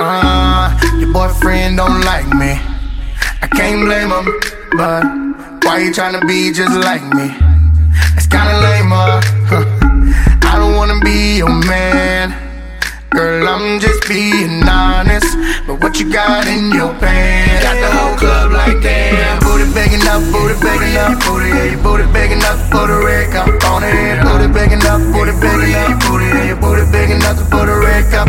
Your boyfriend don't like me. I can't blame him, but why you tryna be just like me? It's kinda lame, I don't wanna be your man. Girl, I'm just being honest. But what you got in your pants? Got the whole club like damn. Booty big enough, booty big enough, booty, yeah, booty big enough for the red cup on it. Booty big enough, booty big enough, booty, yeah, booty big enough for the red cup.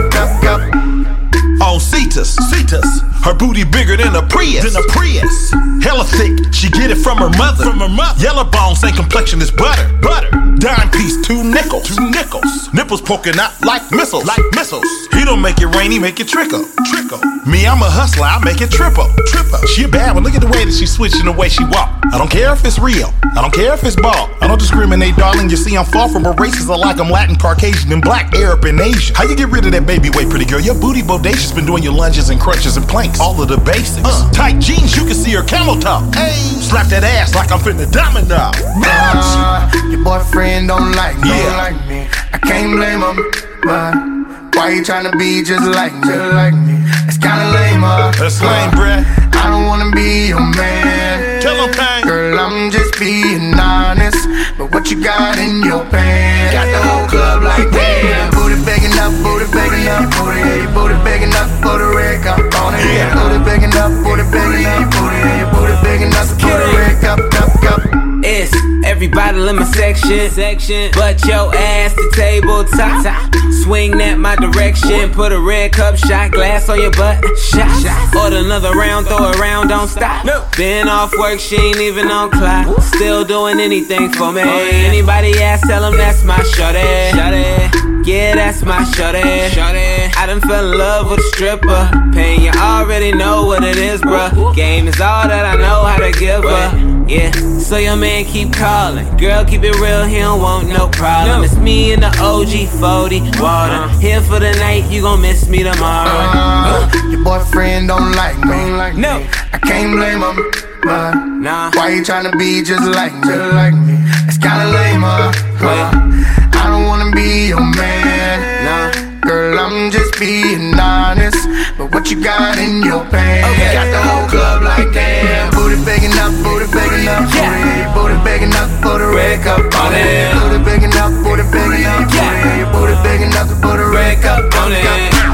On Cetus, her booty bigger than a Prius. Hella thick, she get it from her mother. Yellow bone, same complexion as butter. Dime piece, 2 nickels. Nipples poking out like missiles. He don't make it rain, he make it trickle. Me, I'm a hustler, I make it triple. She a bad one, look at the way that she switching the way she walk. I don't care if it's real, I don't care if it's ball. I don't discriminate, darling, you see I'm far from a racist. I like I'm Latin, Caucasian, and black, Arab, and Asian. How you get rid of that baby weight, pretty girl? Your booty bodacious, been doing your lunges and crunches and planks. All of the basics. Tight jeans, you can see her camel toe. Hey, slap that ass like I'm finna domino. Your boyfriend don't like me. I can't blame him, but why you tryna be just like me? It's kinda lame, That's lame, bruh. I don't wanna be your man. Tell him, pain. Girl, I'm just being honest. But what you got in your pants? Got the whole club like damn. Booty big enough, booty big enough, booty, yeah, booty big enough for the red cup on it. Yeah, booty big enough, booty big enough, booty, yeah, booty big enough for the red cup. It's everybody in my section, but your ass to tabletop. Swing that my direction, put a red cup shot glass on your butt. Shot. Order another round, throw it around, don't stop. Been off work, she ain't even on clock. Still doing anything for me. Anybody ask, tell them that's my shorty. Yeah, that's my shorty. I done fell in love with a stripper. Pain, you already know what it is, bruh. Game is all that I know how to give her. Yeah, so your man keep calling. Girl, keep it real, he don't want no problem. It's me and the OG 40 water. Here for the night, you gon' miss me tomorrow. Your boyfriend don't like me. No, I can't blame him, but why you tryna be just like me? It's kinda lame, I don't wanna be your man. Girl, I'm just being honest. But what you got in your pants? Got the whole club like damn. Booty big enough, booty big enough, booty big enough for the red cup on it. Booty big enough, booty big enough, booty big enough for the red cup on it.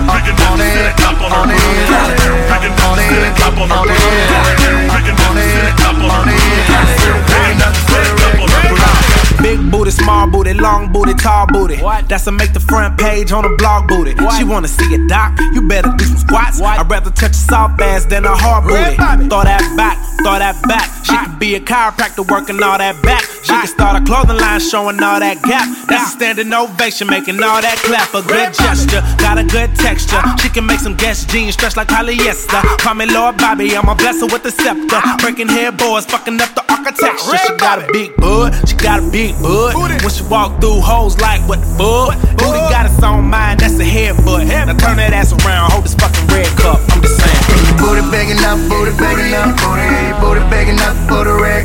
Big booty, small booty, long booty, tall booty. That's to make the front page on the blog booty. She wanna see it, doc, you better do some squats. I'd rather touch a soft ass than a hard booty. Throw that back. She could be a chiropractor working all that back. She can start a clothing line showing all that gap. That's a standing ovation, making all that clap. A good gesture, got a good texture. She can make some Guess jeans stretch like polyester. Call me Lord Bobby, I'm a blesser with the scepter. Breaking headboards, fucking up the architecture. She got a big bud, when she walk through hoes like what the fuck. Booty got its own mind, that's a headbutt. Now turn that ass around, hold this fucking red cup. I'm just saying. Booty big enough, booty big enough, booty big enough for the red